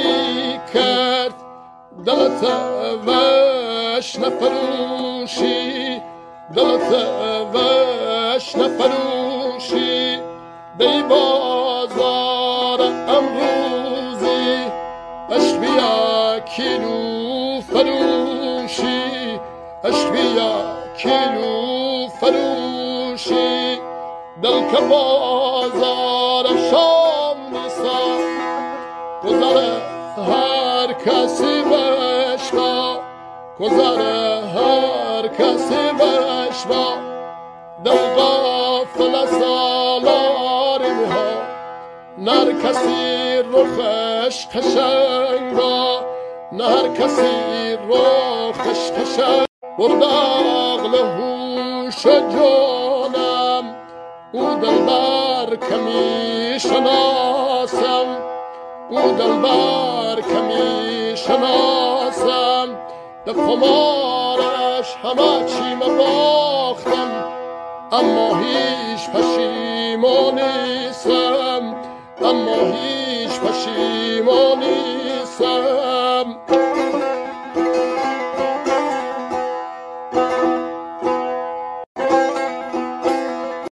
می کرد دلت وش نفروشی دلت وش نفروشی دی بازار امروزی عشق بیا کیلو فروشی عشق بیا کیلو فروشی دل که بازار شام نیسا گذر هر کسی بشوا گذر هر کسی بشوا دل غافل سالار ها نر کسی رخش قشنگا نر کسی رخش قشنگ برد عقل هوش جانم او دلبر کمی شناسم او دلبر کمی شناسم به خمارش همه چیم باختم اما هیچ پشیمان نیستم اما هیچ پشیمان نیستم